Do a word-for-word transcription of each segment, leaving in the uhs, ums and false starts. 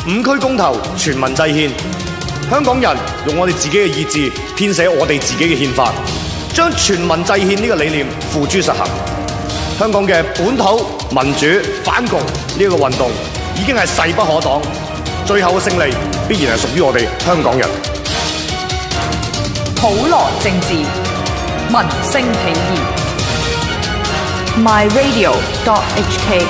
五區公投，全民制憲，香港人用我哋自己嘅意志編寫我哋自己嘅憲法，將全民制憲呢個理念付諸實行。香港嘅本土民主反共呢個運動已經係勢不可擋，最後嘅勝利必然係屬於我哋香港人。 普羅政治，民聲起義。My Radio dot H K。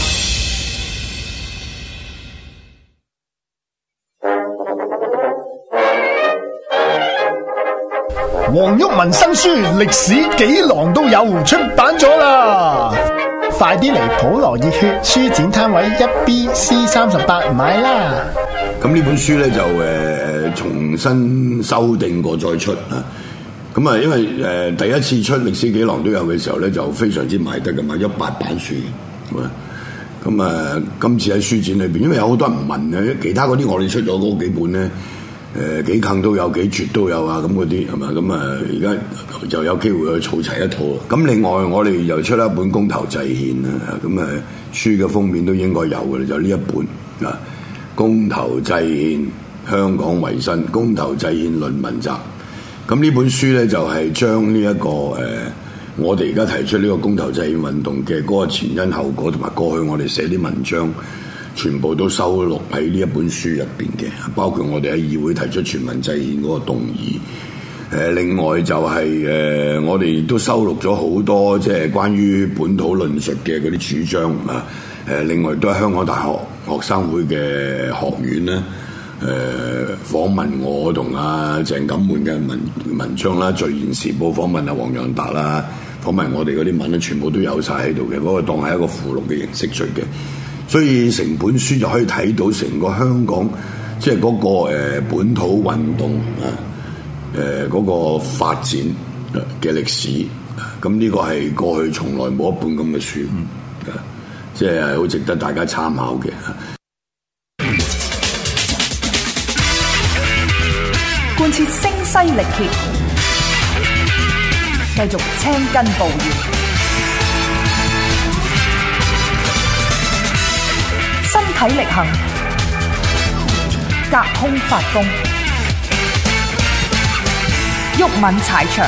黃毓民新書歷史幾郎都有出版咗啦，快啲嚟普羅熱血書展攤位一 B C 三十八買啦！ 咁呢本書咧就誒、呃、重新修訂過再出啊！咁啊，因為誒、呃、第一次出歷史幾郎都有嘅時候咧，就非常之賣得嘅嘛，一八版書嘅。咁啊，今次喺書展裏邊，因為有好多人問嘅，其他嗰啲我哋出咗嗰幾本咧。誒、呃、幾近都有，幾絕都有啊！咁嗰啲係嘛？咁啊，而家就有機會去儲齊一套。咁另外我哋又出一本《公投制憲》啊！咁啊，書嘅封面都應該有嘅，就呢一本啊，《公投制憲香港維新公投制憲論文集》。咁呢本書咧就係、是、將呢、這、一個誒、呃，我哋而家提出呢個公投制憲運動嘅嗰個前因後果，同埋過去我哋寫啲文章。全部都收錄喺呢一本書入邊嘅，包括我哋喺議會提出全民制憲嗰個動議。誒、呃，另外就係、是、誒、呃，我哋都收錄咗好多即係關於本土論述嘅嗰啲主張啊。誒、呃，另外都係香港大學學生會嘅學院咧，誒、呃，訪問我同阿鄭錦滿嘅文文章啦，《聚言時報》訪問阿黃洋達啦，訪問我哋嗰啲文咧，全部都有晒喺度嘅，嗰、那個當係一個附錄嘅形式出嘅。所以成本書就可以睇到成個香港即係嗰個、呃、本土運動啊，誒、呃、嗰、嗰個發展嘅歷史，咁、啊、呢個係過去從來冇一本咁嘅書，啊、即係好值得大家參考嘅。 貫徹聲嘶力竭，繼續青筋暴現。身體力行，隔空發功，毓民踩場。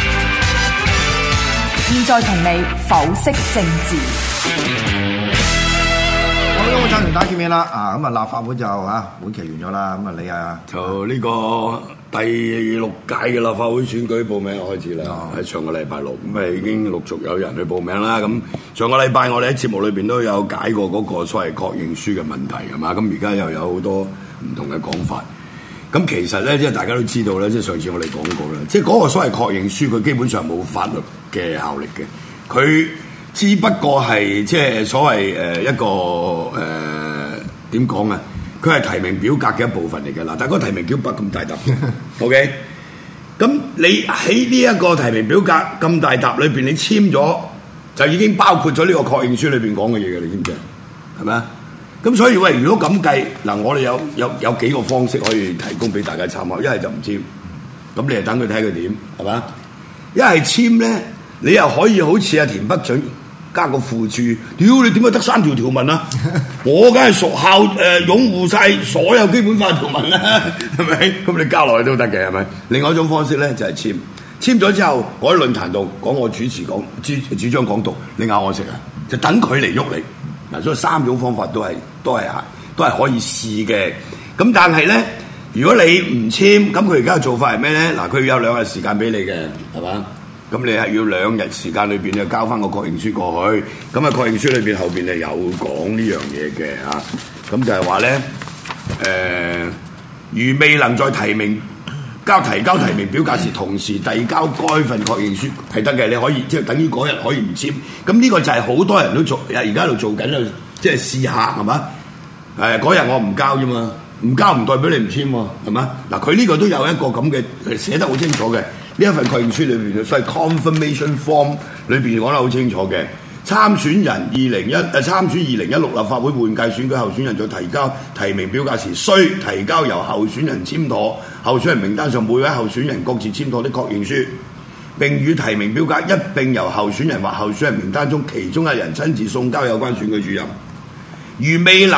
現在同你剖析政治。 好，咁我贊同大家見面啦。啊，咁啊，立法會就嚇會期完咗啦。咁啊，你啊就呢個第六屆嘅立法會選舉報名開始啦。喺、哦、上個禮拜六，咁啊已經陸續有人去報名啦。咁上個禮拜我哋喺節目裏邊都有解過嗰個所謂確認書嘅問題係嘛。咁而家又有好多唔同嘅講法。咁其實咧，即係大家都知道咧，即係上次我哋講過啦，即係嗰個所謂確認書，佢基本上冇法律嘅效力嘅，佢只不過係即係所謂誒一個誒點講啊？佢係提名表格嘅一部分嚟嘅啦，但係嗰個提名表格咁大沓，OK？咁你喺呢一個提名表格咁大沓裏邊，你簽咗就已經包括咗呢個確認書裏邊講嘅嘢嘅，你知唔知啊？係咪啊？咁所以喂，如果咁計嗱，我哋有有有幾個方式可以提供俾大家參考，一係就唔簽，咁你就等佢睇佢點，係嘛？一係簽咧，你又可以好似阿田北俊加個附注，屌你點解得三條條文啊？我梗係屬校誒、呃、擁護晒所有基本法條文啦，係咪？咁你加落去都得嘅，係咪？另外一種方式咧就係、是、簽，簽咗之後，我喺論壇度講我主持講主主張講讀，你咬我食啊？就等佢嚟喐你。嗱，所以三種方法都係都係都係可以試嘅。咁但係咧，如果你唔簽，咁佢而家嘅做法係咩咧？嗱，佢有兩日時間俾你嘅，係嘛？咁你係要兩日時間裏邊就交翻個確認書過去。咁啊，確認書裏邊後邊係有講呢樣嘢嘅啊。咁就係話咧，誒、呃，如未能在提名交提交提名表格時，同時遞交該份確認書係得嘅，你可以即係等於嗰日可以唔簽。咁呢個就係好多人都做，而家喺度做緊啦，即係試下係嘛？誒，嗰日我唔交啫嘛，唔交唔代表你唔簽喎，係嘛？嗱，佢呢個都有一個咁嘅寫得好清楚嘅，呢一份確認書裏邊嘅所謂 confirmation form 裏邊講得好清楚嘅。參選人二零一誒參選二零一六立法會換屆選舉候選人在提交提名表格時，須提交由候選人簽妥、候選人名單上每位候選人各自簽妥的確認書，並與提名表格一並由候選人或候選人名單中其中一人親自送交有關選舉主任。如未能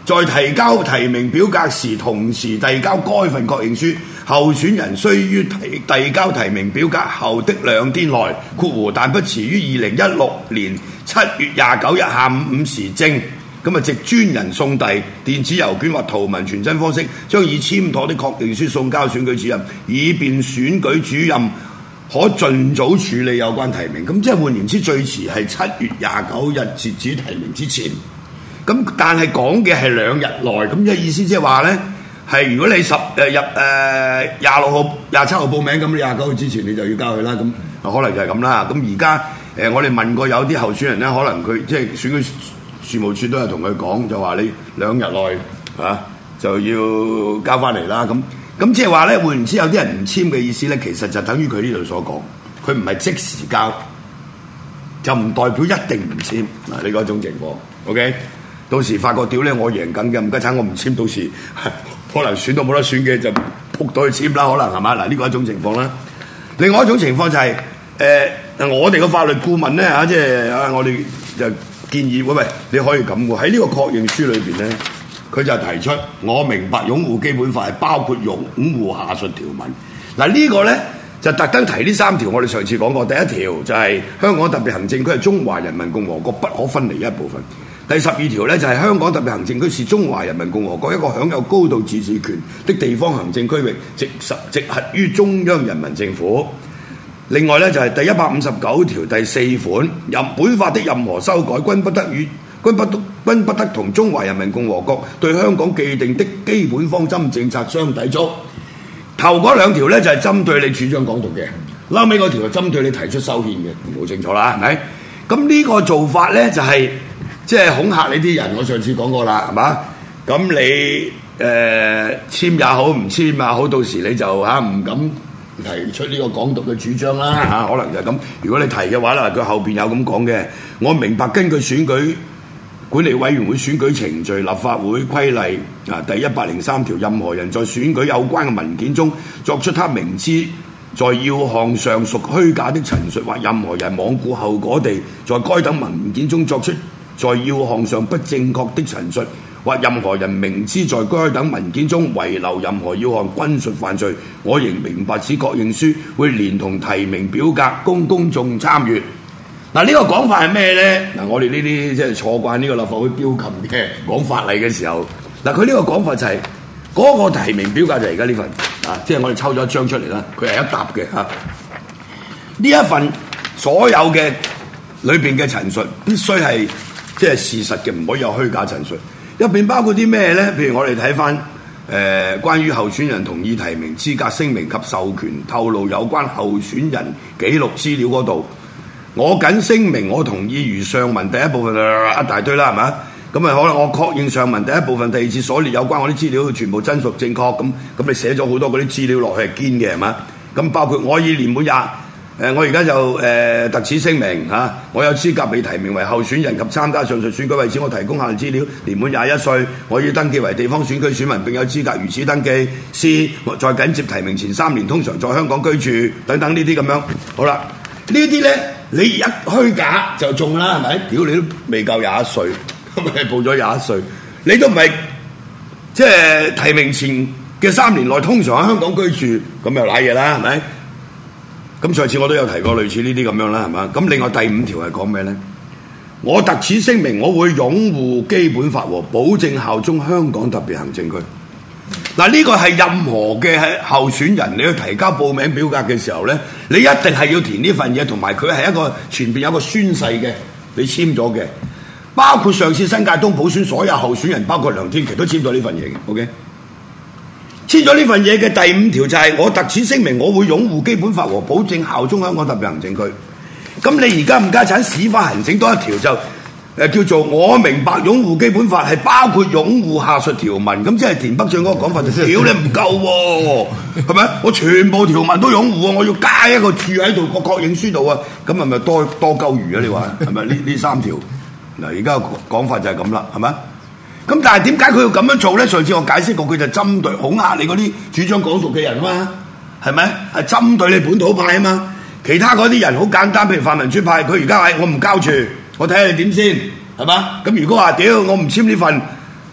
在提交提名表格時，同時遞交該份確認書，候選人須於提遞交提名表格後的兩天內（括弧但不遲於二零一六年七月廿九日下午五時正）咁啊，藉專人送遞電子郵件或圖文傳真方式，將已簽妥的確認書送交選舉主任，以便選舉主任可盡早處理有關提名。咁即係換言之，最遲係七月廿九日截止提名之前。咁但係講嘅係兩日內，咁即係意思即係話咧，係如果你十誒入誒廿六號、廿七號報名，咁你廿九號之前你就要交佢啦。咁可能就係咁啦。咁而家誒我哋問過有啲候選人咧，可能佢即係選舉事務處都有同佢講，就話你兩日內啊就要交翻嚟啦。咁咁即係話咧，換言之，有啲人唔簽嘅意思咧，其實就等於佢呢度所講，佢唔係即時交，就唔代表一定唔簽嗱。呢個一種情況 ，OK。到時發覺屌咧，我贏緊嘅，唔該產我唔簽，到時可能選到冇得選嘅就撲到去簽啦，可能係嘛？嗱，呢個一種情況啦。另外一種情況就係、是、誒、呃，我哋嘅法律顧問咧嚇，即係啊，我哋就建議喂喂，你可以咁喎，喺呢個確認書裏邊咧，佢就提出我明白擁護基本法係包括擁護下述條文。嗱、這個、呢個咧就特登提呢三條，我哋上次講過，第一條就係香港特別行政區係中華人民共和國不可分離一部分。第十二條咧就係、是、香港特別行政區是中華人民共和國一個享有高度自治權的地方行政區域，直實直轄於中央人民政府。另外咧就係、是、第一百五十九條第四款，任本法的任何修改均不得與均不得均不得同中華人民共和國對香港既定的基本方針政策相抵觸。頭嗰兩條咧就係、是、針對你主張港獨嘅，後尾嗰條就針對你提出修憲嘅，好清楚啦，係咪？咁呢個做法咧就係、是。即係恐嚇你啲人，我上次講過啦，係嘛？咁你誒、呃、簽也好，唔簽也好，到時你就嚇唔、啊、敢提出呢個港獨嘅主張啦嚇、啊，可能就係咁。如果你提嘅話啦，佢後邊有咁講嘅，我明白根據選舉管理委員會選舉程序立法會規例啊第一百零三條，任何人在選舉有關嘅文件中作出他明知在要項上屬虛假的陳述，或任何人罔顧後果地在該等文件中作出在要項上不正確的陳述，或任何人明知在該等文件中遺留任何要項均屬犯罪，我仍明白此確認書會連同提名表格供公眾參閱。嗱，呢個講法係咩咧？嗱，我哋呢啲即係坐慣呢個立法會標琴嘅講法例嘅時候，嗱，佢呢個講法就係、是、嗰、那個提名表格就係而家呢份啊，即係我哋抽咗一張出嚟啦，佢係一沓嘅嚇。呢、啊、一份所有嘅裏邊嘅陳述必須係。即係事實嘅，唔可以有虛假陳述。入邊包括啲咩咧？譬如我哋睇翻誒關於候選人同意提名資格聲明及授權透露有關候選人記錄資料嗰度，我謹聲明我同意如上文第一部分、呃、一大堆啦，係嘛？咁啊可能我確認上文第一部分第二次所列有關我啲資料全部真屬正確，咁咁你寫咗好多嗰啲資料落去係堅嘅，係嘛？咁包括我以年滿廿。誒、呃，我而家就誒、呃、特此聲明嚇、啊，我有資格被提名為候選人及參加上述選舉，為此我提供下列資料：年滿廿一歲，我已登記為地方選區選民並有資格如此登記。C， 在緊接提名前三年通常在香港居住等等呢啲咁樣。好啦，呢啲咧你一虛假就中啦，係咪？屌你都未夠廿一歲，咁咪報咗廿一歲，你都唔係即係提名前嘅三年內通常喺香港居住，咁又賴嘢啦，係咪？咁上次我都有提過類似呢啲咁樣啦，係嘛？咁另外第五條係講咩咧？我特此聲明，我會擁護基本法和保證效忠香港特別行政區。嗱，呢個係任何嘅候選人，你去提交報名表格嘅時候咧，你一定係要填呢份嘢，同埋佢係一個前邊有個宣誓嘅，你簽咗嘅。包括上次新界東補選所有候選人，包括梁天琦都簽咗呢份嘢嘅。OK。簽咗呢份嘢嘅第五條就係我特此聲明，我會擁護基本法和保證效忠香港特別行政區。咁你而家唔家產屎忽行整多一條就誒、呃、叫做我明白擁護基本法係包括擁護下述條文。咁即係田北俊嗰個講法就屌你唔夠喎，係咪？我全部條文都擁護啊，我要加一個注喺度個確認書度啊，咁係咪多多鳩餘啊？你話係咪呢呢三條？嗱，而家講法就係咁啦，係咪？咁但係點解佢要咁樣做咧？上次我解釋過，佢就針對恐嚇你嗰啲主張港獨嘅人啊嘛，係咪？係針對你本土派啊嘛。其他嗰啲人好簡單，譬如泛民主派，佢而家係我唔交住，我睇下你點先，係嘛？咁如果話屌我唔簽呢份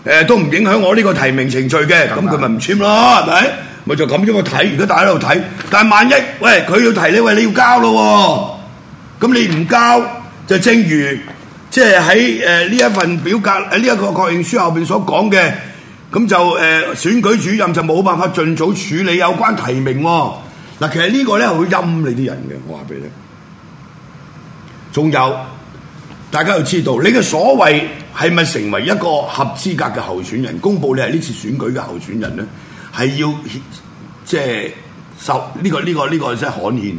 誒都唔影響我呢個提名程序嘅，咁佢咪唔簽咯，係咪？咪就咁樣去睇，而家大家喺度睇。但係萬一喂佢要提你，喂你要交咯喎，咁你唔交就正如即係喺誒呢一份表格誒呢一個確認書後邊所講嘅，咁就誒、呃、選舉主任就冇辦法盡早處理有關提名喎。嗱，其實呢個咧係會陰你啲人嘅，我話俾你聽。仲有大家要知道，你嘅所謂係咪成為一個合資格嘅候選人？公佈你係呢次選舉嘅候選人咧，係要即係受呢個呢、這個呢、這個即係刊憲。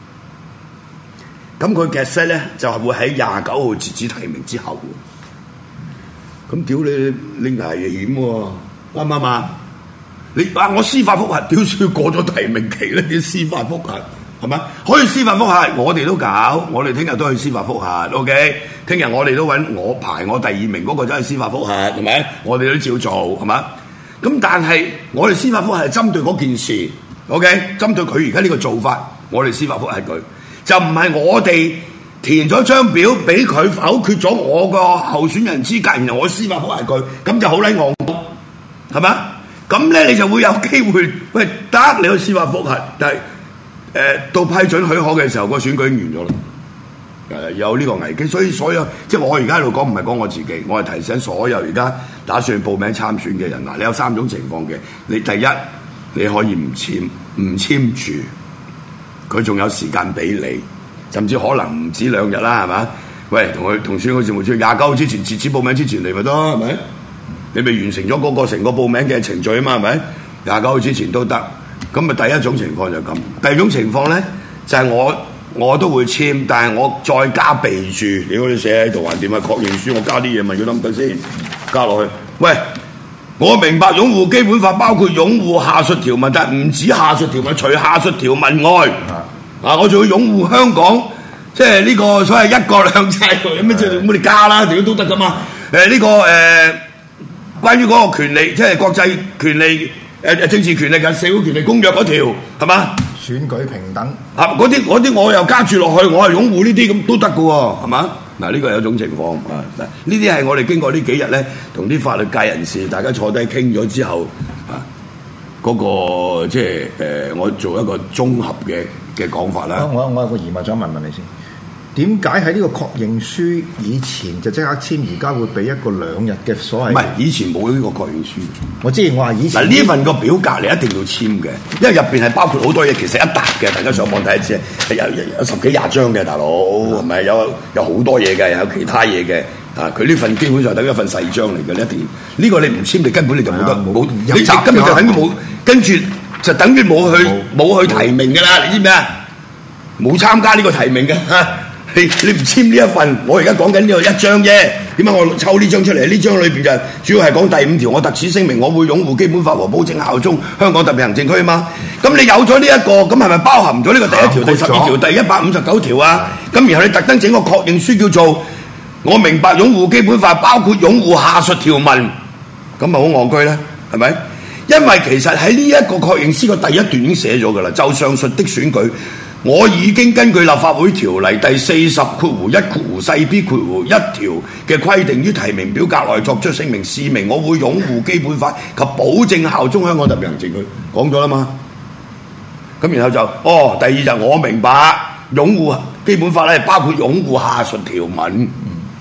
咁佢嘅 set 咧就係、是、會喺廿九號截止提名之後。咁屌你你危險喎，啱唔啱啊？你啊我司法覆核屌要過咗提名期咧，啲司法覆核係咪？可以司法覆核，我哋都搞，我哋聽日都去司法覆核 ，OK？聽日我哋都揾我排我第二名嗰個走去司法覆核，係咪？我哋都照做係嘛？咁但係我哋司法覆核係針對嗰件事 ，OK？針對佢而家呢個做法，我哋司法覆核佢，就唔係我哋填咗張表俾佢否決咗我個候選人資格，然後我司法覆核佢，咁就好撚戇，係咪？咁咧你就會有機會，喂得你去司法覆核，但係誒、呃、到批准許可嘅時候，個選舉完咗啦，誒有呢個危機，所以所有即係我而家喺度講，唔係講我自己，我係提醒所有而家打算報名參選嘅人嗱，你有三種情況嘅，你第一你可以唔簽，唔簽住，佢仲有時間俾你，甚至可能唔止兩日啦，係嘛？喂，同佢同選舉事務處廿九號之前截止報名之前嚟咪得，係咪？你未完成咗嗰個成個報名嘅程序啊嘛，係咪？廿九號之前都得，咁咪第一種情況就咁。第二種情況咧，就係、是、我我都會簽，但係我再加備註，你嗰啲寫喺度還掂啊？確認書我加啲嘢咪要諗得先，加落去。喂，我明白擁護基本法包括擁護下述條文，但係唔止下述條文，除下述條文外，啊，我仲要擁護香港，即係呢個所謂一國兩制，有咩即係我哋加啦，點都得噶嘛？誒、呃、呢、這個誒。呃關於嗰個權利，即係國際權利、誒、呃、政治權利嘅社會權利公約嗰條，係嘛？ 選舉平等啊，嗰啲嗰啲我又加注落去，我係擁護呢啲咁都得嘅喎，係嘛？嗱，呢個有一種情況啊，呢啲係我哋經過呢幾日咧，同啲法律界人士大家坐低傾咗之後啊，嗰、那個即係誒、呃，我做一個綜合嘅嘅講法啦。 我我有個疑問想問問你先。點解喺呢個確認書以前就即刻簽，而家會俾一個兩日嘅所謂？唔係， 以前冇呢個確認書。 我之前我話以前嗱呢份個表格你一定要簽嘅，因為入邊係包括好多嘢，其實一沓嘅。大家上網睇一次，係有有，有十幾廿張嘅，大佬係咪有有好多嘢嘅，有其他嘢嘅。啊，佢呢份基本上等於一份細章嚟嘅，你一定呢、呢個你唔簽，你根本你就冇得冇，你根本就等於冇，跟住就等於冇去冇去提名㗎啦。你知唔知啊？冇參加呢個提名嘅嚇。你你唔簽呢一份，我而家講緊呢個一張啫。點解我抽呢張出嚟？呢張裏邊就主要係講第五條，我特此聲明，我會擁護基本法和保證效忠香港特別行政區啊嘛。咁你有咗呢一個，咁係咪包含咗呢個第一條、第十二條、第一百五十九條啊？咁然後你特登整個確認書叫做我明白擁護基本法，包括擁護下述條文，咁咪好戇居咧？係咪？因為其實喺呢一個確認書嘅第一段已經寫咗㗎啦，就上述的選舉。我已經根據立法會條例第四十括弧一括弧細 B 括弧一條嘅規定，於提名表格內作出聲明，示明我會擁護基本法及保證效忠香港特別行政區。講咗啦嘛，咁然後就哦，第二就我明白擁護基本法咧，包括擁護下述條文。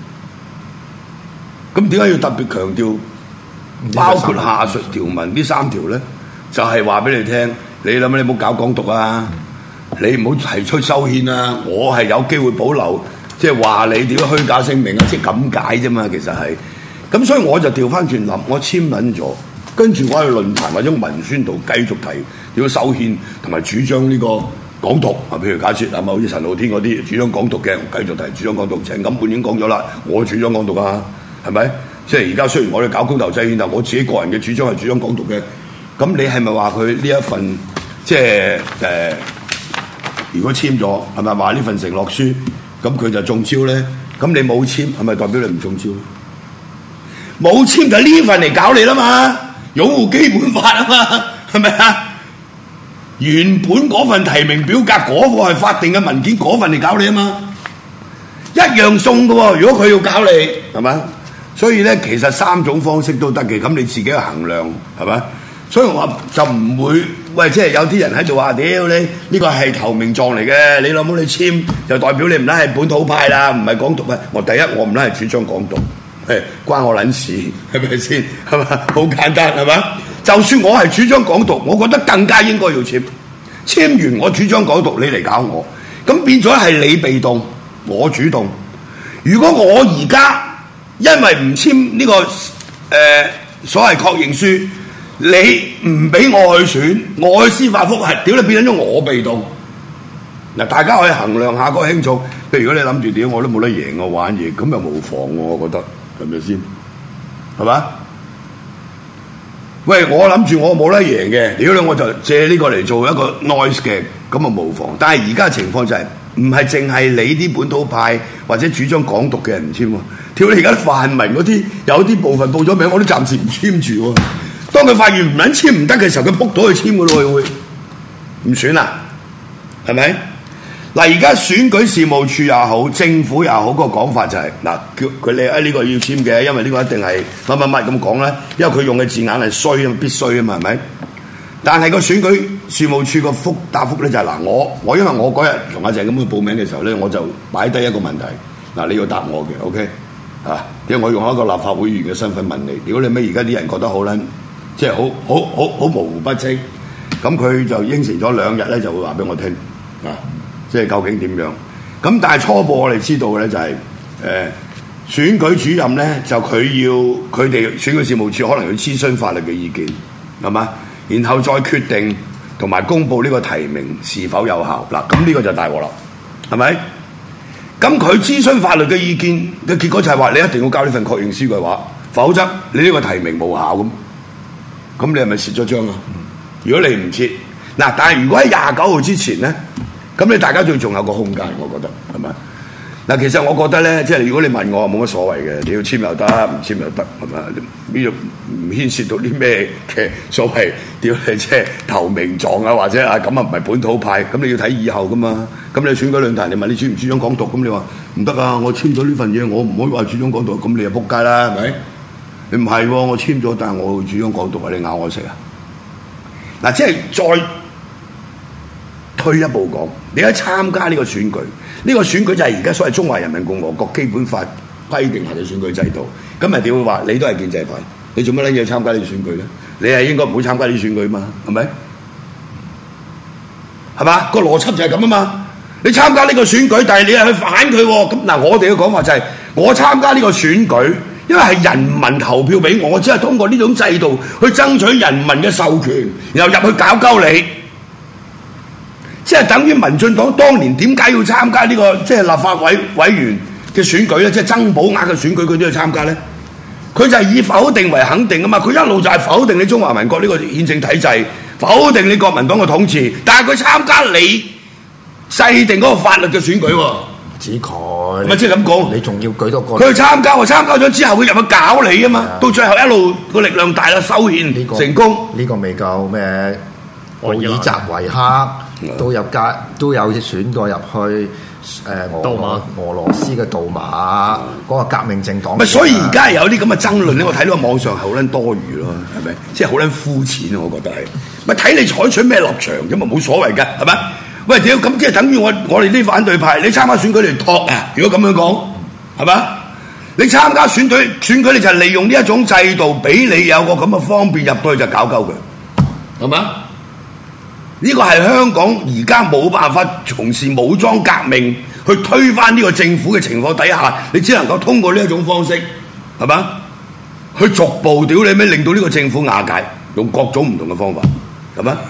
咁點解要特別強調包括下述條文呢三條咧？就係話俾你聽，你諗下你唔好搞港獨啊！你唔好提出修憲啊！我係有機會保留，即係話你點樣虛假聲明啊！即係咁解啫嘛，其實係。咁所以我就調翻轉諗，我簽撚咗，跟住我喺論壇或者文宣度繼續提點樣修憲同埋主張呢個港獨啊。譬如假設啊，好似陳浩天嗰啲主張港獨嘅，繼續提主張港獨。陳錦滿已經講咗啦，我主張港獨啊，係咪？即係而家雖然我哋搞公投制憲，但我自己個人嘅主張係主張港獨嘅。咁你係咪話佢呢一份即係誒？呃如果簽咗，係咪話呢份承諾書，咁佢就中招咧？咁你冇簽，係咪代表你唔中招？冇簽就呢份嚟搞你啦嘛，擁護基本法啊嘛，係咪啊？原本嗰份提名表格嗰個係法定嘅文件，嗰份嚟搞你啊嘛，一樣送嘅喎。如果佢要搞你，係咪？ 所以咧，其實三種方式都得嘅，咁你自己去衡量係咪？所以我話就唔會，喂，即係有啲人喺度話，屌你呢個係投名狀嚟嘅，你老母你簽就代表你唔撚係本土派啦，唔係港獨啊！我第一我唔撚係主張港獨，誒關我撚事係咪先？係嘛？好簡單係嘛？就算我係主張港獨，我覺得更加應該要簽。簽完我主張港獨，你嚟搞我，咁變咗係你被動，我主動。如果我而家因為唔簽呢、這個誒、呃、所謂確認書，你唔俾我去選，我去司法覆核，屌你變咗我被動。嗱，大家可以衡量下嗰個輕重。譬如如果你諗住屌我都冇得贏我玩嘢，咁又無妨喎，我覺得係咪先？係嘛？喂，我諗住我冇得贏嘅，屌你我就借呢個嚟做一個 noise 嘅，咁啊無妨。但係而家情況就係唔係淨係你啲本土派或者主張港獨嘅人唔簽喎，屌你而家泛民嗰啲有啲部分報咗名，我都暫時唔簽住喎。當佢發現唔撚簽唔得嘅時候，佢撲到去簽嘅咯，會唔選啦？係咪？嗱，而家選舉事務處也好，政府也好，個講法就係、是、嗱，叫佢哋啊呢個要簽嘅，因為呢個一定係乜乜乜咁講咧，因為佢用嘅字眼係衰啊，必須啊嘛，係咪？但係個選舉事務處個覆答覆咧就係、是、嗱，我我因為我嗰日同阿鄭咁去報名嘅時候咧，我就擺低一個問題，嗱，你要答我嘅 ，OK 啊？因為我用一個立法會議員嘅身份問你，如果你咩而家啲人覺得好撚，即係好好好好模糊不清，咁佢就應承咗兩日咧就會話俾我聽啊。即係究竟點樣？咁但係初步我哋知道嘅咧就係、是、誒、呃、選舉主任咧就佢要佢哋選舉事務處可能要諮詢法律嘅意見係嘛，然後再決定同埋公佈呢個提名是否有效。嗱，咁呢個就大鑊啦，係咪？咁佢諮詢法律嘅意見嘅結果就係話你一定要交呢份確認書嘅話，否則你呢個提名無效咁。咁你係咪蝕咗張啊？如果你唔撤嗱，但係如果喺廿九號之前咧？咁你大家仲仲有個空間，我覺得係咪？嗱，其實我覺得咧，即係如果你問我，冇乜所謂嘅，你要簽又得，唔簽又得，係咪？呢個唔牽涉到啲咩嘅所謂屌你即係投名狀啊，或者啊咁啊唔係本土派，咁你要睇以後噶嘛。咁你選舉論壇，你問你主唔主張港獨，咁你話唔得啊，我簽咗呢份嘢，我唔可以話主張港獨，咁你就仆街啦，係咪？你唔係喎，我簽咗，但係我主張港獨啊，你咬我食啊？嗱，即係再退一步講，你喺參加呢個選舉，呢、呢個選舉就係而家所謂中華人民共和國基本法規定下嘅選舉制度。咁咪點會話你都係建制派？你做乜撚嘢參加呢個選舉咧？你係應該唔好參加呢啲選舉嘛？係咪？係嘛？個邏輯就係咁啊嘛！你參加呢個選舉，但係你係去反佢喎。咁嗱，我哋嘅講法就係、是、我參加呢個選舉，因為係人民投票俾我，我只係通過呢種制度去爭取人民嘅授權，然後入去搞鳩你。即係等於民進黨當年點解要參加呢、這個即係立法委委員嘅選舉咧？即係增補額嘅選舉，佢都要參加咧。佢就係以否定為肯定啊嘛！佢一路就係否定你中華民國呢個憲政體制，否定你國民黨嘅統治。但係佢參加你制定嗰個法律嘅選舉喎， 指佢咪即係咁講？ 你仲要舉多個？ 佢去參加喎，參加咗之後佢入去搞你啊嘛！的到最後一路個力量大啦，修憲、這個、成功。 呢個未夠咩？布爾什維克都有加都有選過入去。誒、呃、俄馬俄羅斯嘅杜馬嗰、那個革命政黨，咪所以而家有啲咁嘅爭論咧，我睇到網上係好撚多餘咯，係咪？即係好撚膚淺啊！我覺得係，咪睇你採取咩立場咁啊，冇所謂嘅，係咪？喂，屌咁即係等於我我哋啲反對派，你參加選舉嚟托啊！如果咁樣講，係咪？你參加選舉選舉，你就係利用呢一種制度，俾你有個咁嘅方便入到去就搞鳩佢，係咪？呢個係香港而家冇辦法從事武裝革命去推翻呢個政府嘅情況底下，你只能夠通過呢一種方式，係嘛？去逐步屌你咩，令到呢個政府瓦解，用各種唔同嘅方法，係嘛？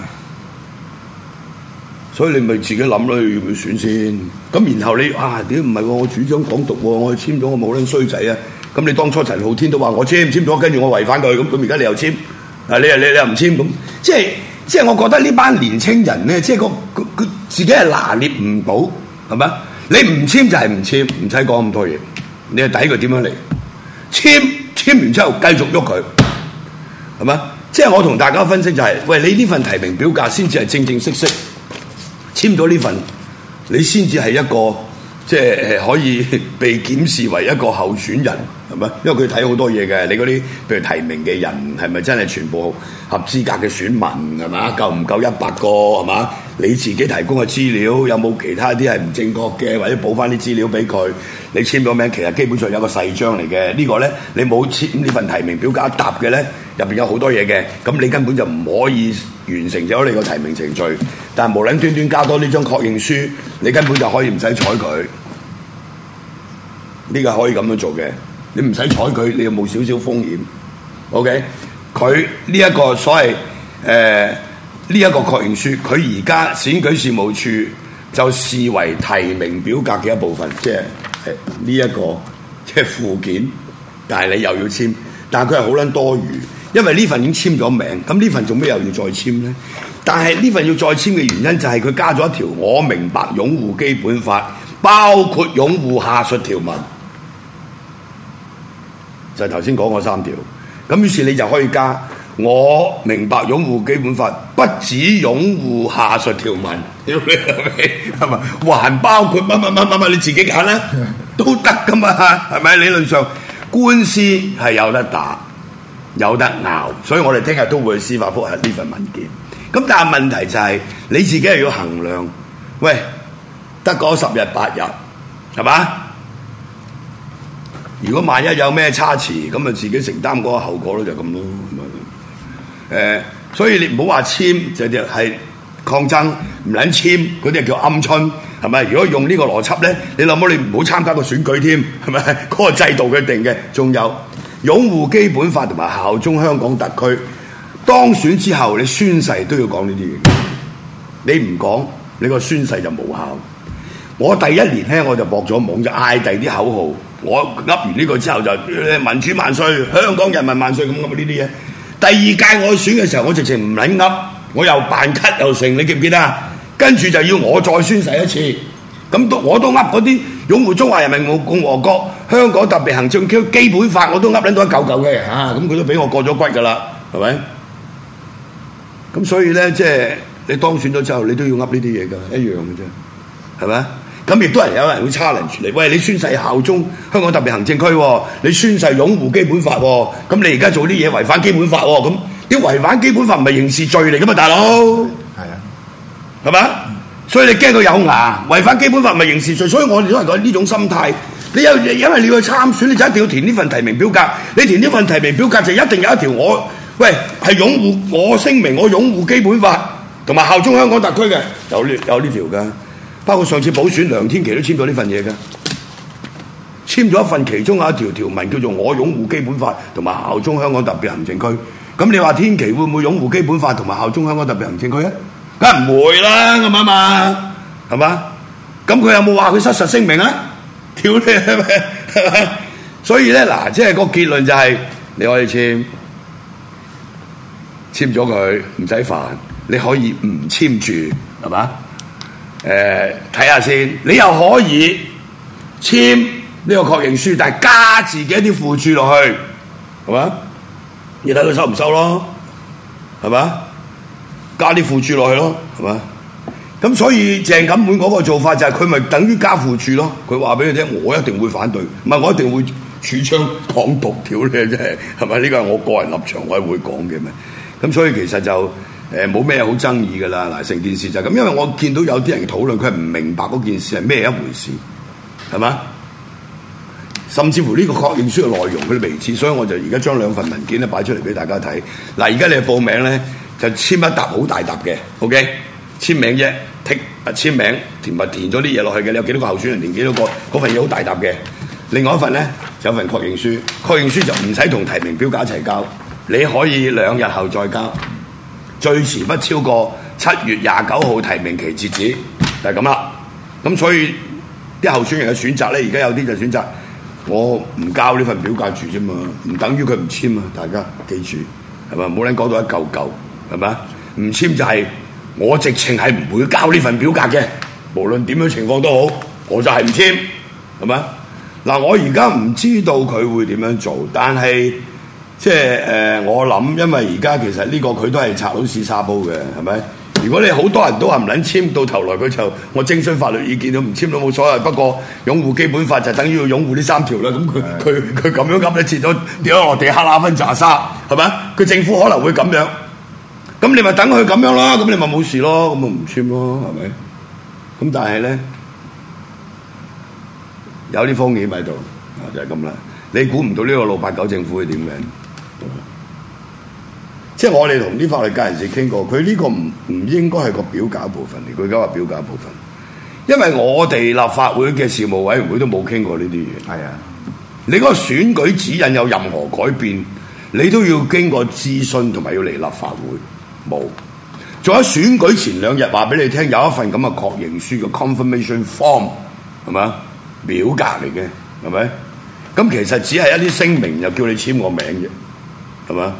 所以你咪自己諗啦，要唔要選先？咁然後你啊，屌唔係喎，我主張港獨喎，我去簽咗，我冇撚衰仔啊！咁你當初陳浩天都話我簽簽咗，跟住我違反佢，咁咁而家你又簽，啊你又你你又唔簽咁，即係。即係我覺得呢班年青人咧，即係個佢佢自己係拿捏唔到，係咪？你唔簽就係唔簽，唔使講咁多嘢。你係抵佢點樣嚟？簽簽完之後繼續喐佢，係咪？即係我同大家分析就係、是，喂，你呢份提名表格先至係正正式式簽咗呢份，你先至係一個即係可以被檢視為一個候選人係咪？因為佢睇好多嘢嘅，你嗰啲譬如提名嘅人係咪真係全部合資格嘅選民係嘛？夠唔夠一百個係嘛？你自己提供嘅資料有冇其他啲係唔正確嘅，或者補翻啲資料俾佢？你簽咗名，其實基本上有個細章嚟嘅。這個、呢個咧你冇簽呢份提名表格答嘅咧，入邊有好多嘢嘅，咁你根本就唔可以完成咗你個提名程序。但係無論端端加多呢張確認書，你根本就可以唔使睬佢。呢個可以咁樣做嘅，你唔使睬佢，你又冇少少風險。OK，佢呢一個所謂誒呢一個確認書，佢而家選舉事務處就視為提名表格嘅一部分，即係呢一個即係附件。但係你又要簽，但係佢係好撚多餘，因為呢份已經簽咗名，咁呢份做咩又要再簽咧？但係呢份要再簽嘅原因就係佢加咗一條，我明白擁護基本法，包括擁護下述條文。就係頭先講嗰三條，咁於是你就可以加我明白擁護基本法，不只擁護下述條文，係咪？還包括乜乜乜乜乜，你自己揀啦，都得噶嘛，係咪？理論上官司係有得打，有得拗，所以我哋聽日都會去司法覆核呢份文件。咁但係問題就係、是、你自己係要衡量，喂，得嗰十日八日，係嘛？如果萬一有咩差池，咁啊自己承擔嗰個後果咯，就咁咯。誒、呃，所以你唔好話簽就就係抗爭，唔撚簽嗰啲叫鵪鶉，係咪？如果用呢個邏輯咧，你諗下你唔好參加個選舉添，係咪？嗰、那個制度佢定嘅，仲有擁護基本法同埋效忠香港特區。當選之後，你宣誓都要講呢啲嘢，你唔講，你個宣誓就無效。我第一年咧，我就駁咗網，就嗌第啲口號。我噏完呢個之後就民主萬歲，香港人民萬歲咁咁呢啲嘢。第二屆我選嘅時候，我直情唔撚噏，我又扮咳又成，你記唔記得啊？跟住就要我再宣誓一次，咁都我都噏嗰啲擁護中華人民共和國香港特別行政區基本法，我都噏撚到一嚿嚿嘅嚇，咁佢都俾我過咗骨㗎啦，係咪？咁所以咧，即係你當選咗之後，你都要噏呢啲嘢㗎，一樣嘅啫，係咪？咁亦都係有人會 challenge 你，喂，你宣誓效忠香港特別行政區喎，你宣誓擁護基本法喎，咁你而家做啲嘢違反基本法喎，咁啲違反基本法唔係刑事罪嚟噶嘛，大佬？係啊，係嘛？所以你驚佢有牙，違反基本法唔係刑事罪，所以我哋都係講呢種心態。你有因為你要去參選，你就一定要填呢份提名表格。你填呢份提名表格就一定有一條我，喂，係擁護我聲明我擁護基本法同埋效忠香港特區嘅，有呢有呢條㗎。包括上次補選，梁天琦都簽咗呢份嘢㗎，簽咗一份其中有一條條文叫做我擁護基本法同埋效忠香港特別行政區。咁你話天琦會唔會擁護基本法同埋效忠香港特別行政區啊？梗係唔會啦，咁啊嘛，係嘛？咁佢有冇話佢失實聲明啊？屌你係咪？所以咧嗱，即係個結論就係、是、你可以簽簽咗佢，唔使煩，你可以唔簽住，係嘛？誒睇下先，你又可以簽呢個確認書，但係加自己一啲附註落去，係嘛？你睇佢收唔收咯，係嘛？加啲附註落去咯，係嘛？咁所以鄭錦滿嗰個做法就係佢咪等於加附註咯？佢話俾你聽，我一定會反對，唔係我一定會主張港獨，條咧真係係咪？呢個係我個人立場，我係會講嘅咩？咁所以其實就。誒冇咩好爭議㗎啦，嗱成件事就係咁，因為我見到有啲人討論，佢係唔明白嗰件事係咩一回事，係嘛？甚至乎呢個確認書嘅內容佢都未知，所以我就而家將兩份文件咧擺出嚟俾大家睇。嗱，而家你報名咧就簽一沓好大沓嘅 ，OK？ 簽名啫，剔啊簽名，填埋填咗啲嘢落去嘅，你有幾多個候選人，填幾多個，嗰份嘢好大沓嘅。另外一份咧就有份確認書，確認書就唔使同提名表格一齊交，你可以兩日後再交。最遲不超過七月廿九號提名期截止，就係咁啦。咁所以啲候選人嘅選擇咧，而家有啲就選擇我唔交呢份表格住啫嘛，唔等於佢唔簽啊！大家記住係咪？冇撚講到一嚿嚿係咪？唔簽就係我直情係唔會交呢份表格嘅，無論點樣情況都好，我就係唔簽係咪？嗱，我而家唔知道佢會點樣做，但係。即係誒、呃，我諗，因為而家其實呢個佢都係拆到屎沙煲嘅，係咪？ 如果你好多人都話唔撚簽，到頭來佢就我徵詢法律意見都唔簽都冇所謂。不過擁護基本法就等於要擁護呢三條啦。咁佢佢佢咁樣噏你切咗跌咗落地黑啦分炸沙係咪？佢政府可能會咁樣，咁你咪等佢咁樣啦。咁你咪冇事咯，咁咪唔簽咯，係咪？咁但係咧有啲風險喺度，就係咁啦。你估唔到呢個六八九政府會點樣？即係我哋同啲法律界人士傾過，佢呢個唔唔應該係個表格部分嚟，佢而家話表格部分，因為我哋立法會嘅事務委員會都冇傾過呢啲嘢。係啊，你嗰個選舉指引有任何改變，你都要經過諮詢同埋要嚟立法會，冇。仲有選舉前兩日話俾你聽，有一份咁嘅確認書嘅 confirmation form 係咪？表格嚟嘅係咪？咁其實只係一啲聲明，又叫你簽個名啫，係咪？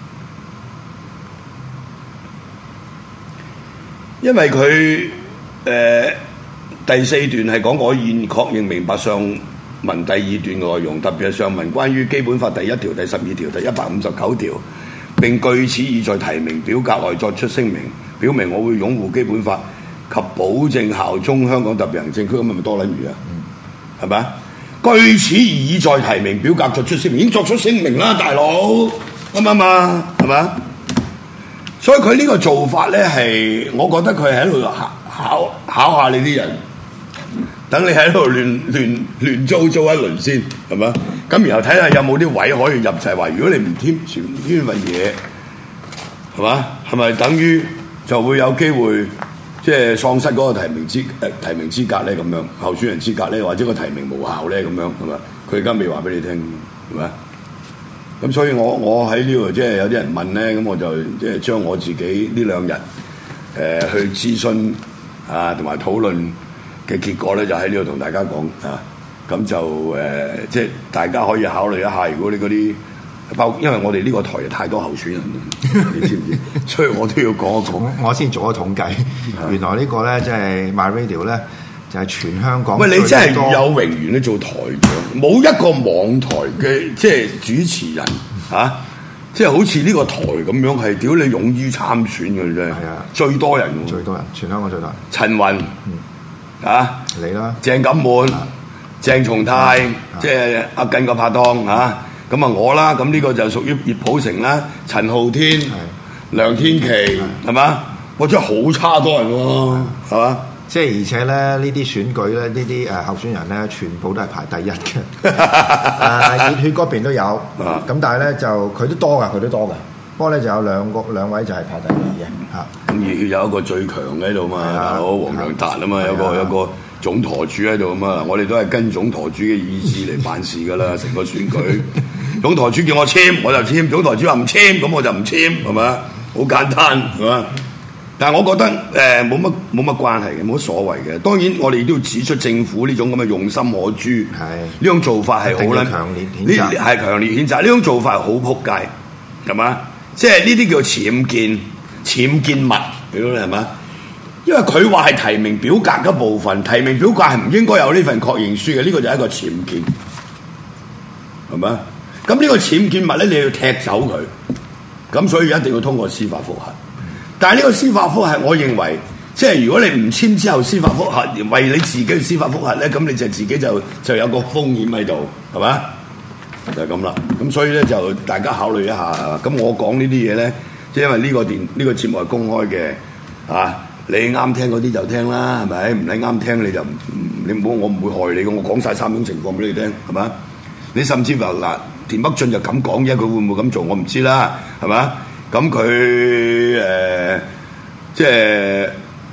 因為佢誒、呃、第四段係講我現確認明白上文第二段內容，特別係上文關於基本法第一條、第十二條、第一百五十九條，並據此已在提名表格內作出聲明，表明我會擁護基本法及保證效忠香港特別行政區，咁係咪多撚餘啊？係咪啊？據此已在提名表格作出聲明，已經作出聲明啦，大佬啱唔啱啊？係咪啊？所以佢呢個做法咧，係我覺得佢係喺度考考考下你啲人，等你喺度亂亂亂糟糟一輪先，係咪？咁然後睇下有冇啲位可以入，就係話如果你唔添全呢份嘢，係嘛？係咪等於就會有機會即係喪失嗰個提名資誒、呃、提名資格咧？咁樣候選人資格咧，或者個提名無效咧？咁樣係咪？佢而家未話俾你聽，係咪？咁所以我我喺呢度即係有啲人問咧，咁我就即係將我自己呢兩日誒去諮詢啊同埋討論嘅結果咧，就喺呢度同大家講啊。咁就誒、呃、即係大家可以考慮一下，如果你嗰啲包，因為我哋呢個台太多候選人啦，你知唔知？所以我都要講一講。 我先做咗統計，原來個呢個咧即係 MyRadio 咧。就係全香港。 喂，你真係有榮譽咧做台長，冇一個網台嘅即係主持人嚇、啊，即係好似呢個台咁樣係屌你勇於參選嘅啫。係啊，最多人， 最多人，全香港最多人。 陳雲、嗯、啊， 你啦， 鄭錦滿、啊、鄭松泰，啊、即係阿近個拍檔嚇，咁啊我啦，咁呢個就屬於葉普成啦，陳浩天、啊、梁天琦係嘛？我真係好差多人喎，係嘛？ 即係而且咧，呢啲選舉咧，呢啲誒候選人咧，全部都係排第一嘅。誒熱血嗰邊都有，咁但係咧就佢都多㗎，佢都多㗎。不過咧就有兩個兩位就係排第二嘅嚇。咁熱血有一個最強喺度嘛，大佬黃良達啊嘛，有個有個總舵主喺度啊嘛。我哋都係跟總舵主嘅意志嚟辦事㗎啦，成個選舉。總舵主叫我簽我就簽，總舵主話唔簽咁我就唔簽，係咪？好簡單係嘛？但係我覺得誒冇乜冇乜關係嘅，冇乜所謂嘅。當然我哋都要指出政府呢種咁嘅用心可誅，呢種做法係好撚強烈譴責，係強烈譴責。呢種做法係好撲街，係嘛？即係呢啲叫僭建、僭建物，屌你係嘛？因為佢話係提名表格嘅部分，提名表格係唔應該有呢份確認書嘅，呢、呢個就係一個僭建，係嘛？咁呢個僭建物咧，你要踢走佢，咁所以一定要通過司法覆核。但係呢個司法覆核，我認為即係如果你唔簽之後司法覆核，為你自己嘅司法覆核咧，咁你就自己就就有個風險喺度，係嘛？就係咁啦。咁所以咧就大家考慮一下。咁我講呢啲嘢咧，即係因為呢個電呢、呢個節目係公開嘅，啊，你啱聽嗰啲就聽啦，係咪？唔係啱聽你就唔你唔好，我唔會害你嘅。我講晒三種情況俾你聽，係嘛？你甚至話嗱，田北俊就咁講啫，佢會唔會咁做我唔知啦，係嘛？咁佢誒即係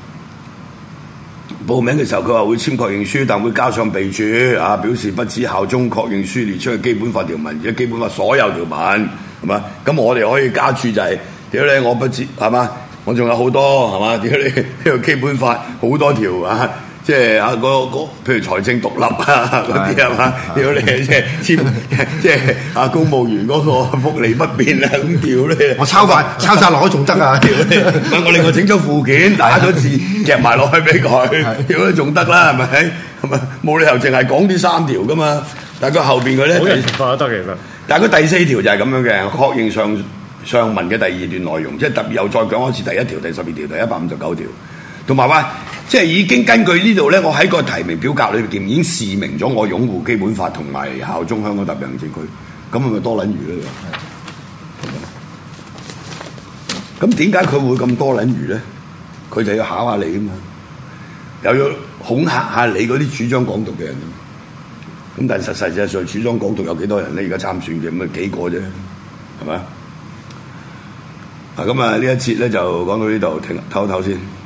報名嘅時候，佢話會簽確認書，但會加上備註啊，表示不止效忠確認書列出嘅基本法條文，而係基本法所有條文，係嘛？咁我哋可以加註就係、是，屌你我不知係嘛？我仲有好多係嘛？屌你呢個基本法好多條啊！即係啊，嗰嗰譬如財政獨立啊嗰啲係嘛？屌你即係簽即係啊公務員嗰個福利不變啊咁屌你！ 我抄翻抄晒落去仲得啊！屌你！ 我另外整咗附件打咗字夾埋落去俾佢，屌你仲得啦係咪？係咪冇理由淨係講呢三條噶嘛？但係佢後邊佢咧，好人情況都得其實。但係佢第四條就係咁樣嘅，確認上上文嘅第二段內容，即係特別又再講一次第一條、第十二條、第一百五十九條，同埋話即係已經根據呢度咧，我喺個提名表格裏邊已經示明咗我擁護基本法同埋效忠香港特別行政區，咁係咪多撚餘咧？咁點解佢會咁多撚餘咧？佢就要考下你啊嘛，又要恐嚇下你嗰啲主張港獨嘅人。咁但係實實際上主張港獨有幾多人咧？而家參選嘅咁啊幾個啫，係咪啊？啊咁啊呢一節咧就講到呢度，停唞一唞先。